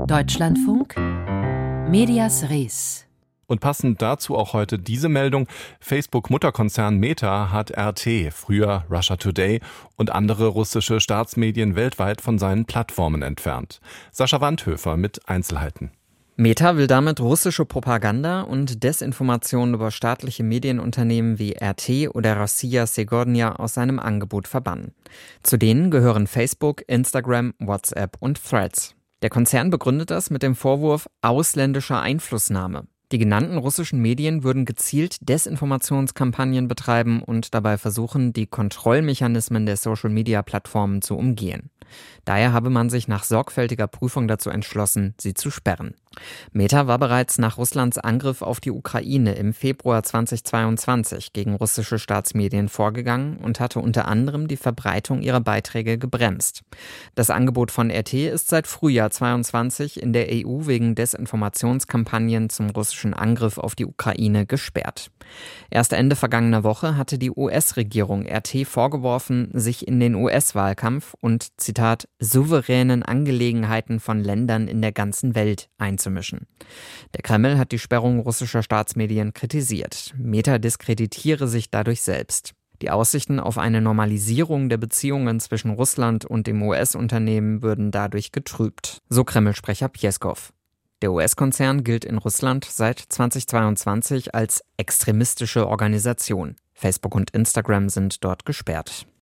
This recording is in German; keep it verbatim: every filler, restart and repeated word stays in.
Deutschlandfunk Medias Res. Und passend dazu auch heute diese Meldung: Facebook-Mutterkonzern Meta hat R T, früher Russia Today, und andere russische Staatsmedien weltweit von seinen Plattformen entfernt. Sascha Wandhöfer mit Einzelheiten. Meta will damit russische Propaganda und Desinformation über staatliche Medienunternehmen wie R T oder Rossiya Segornia aus seinem Angebot verbannen. Zu denen gehören Facebook, Instagram, WhatsApp und Threads. Der Konzern begründet das mit dem Vorwurf ausländischer Einflussnahme. Die genannten russischen Medien würden gezielt Desinformationskampagnen betreiben und dabei versuchen, die Kontrollmechanismen der Social-Media-Plattformen zu umgehen. Daher habe man sich nach sorgfältiger Prüfung dazu entschlossen, sie zu sperren. Meta war bereits nach Russlands Angriff auf die Ukraine im Februar zweitausendzweiundzwanzig gegen russische Staatsmedien vorgegangen und hatte unter anderem die Verbreitung ihrer Beiträge gebremst. Das Angebot von R T ist seit Frühjahr zweiundzwanzig in der E U wegen Desinformationskampagnen zum russischen Angriff auf die Ukraine gesperrt. Erst Ende vergangener Woche hatte die U S-Regierung R T vorgeworfen, sich in den U S-Wahlkampf und, Zitat, souveränen Angelegenheiten von Ländern in der ganzen Welt einzumischen. Der Kreml hat die Sperrung russischer Staatsmedien kritisiert. Meta diskreditiere sich dadurch selbst. Die Aussichten auf eine Normalisierung der Beziehungen zwischen Russland und dem U S-Unternehmen würden dadurch getrübt, so Kreml-Sprecher Pjeskow. Der U S-Konzern gilt in Russland seit zweitausendzweiundzwanzig als extremistische Organisation. Facebook und Instagram sind dort gesperrt.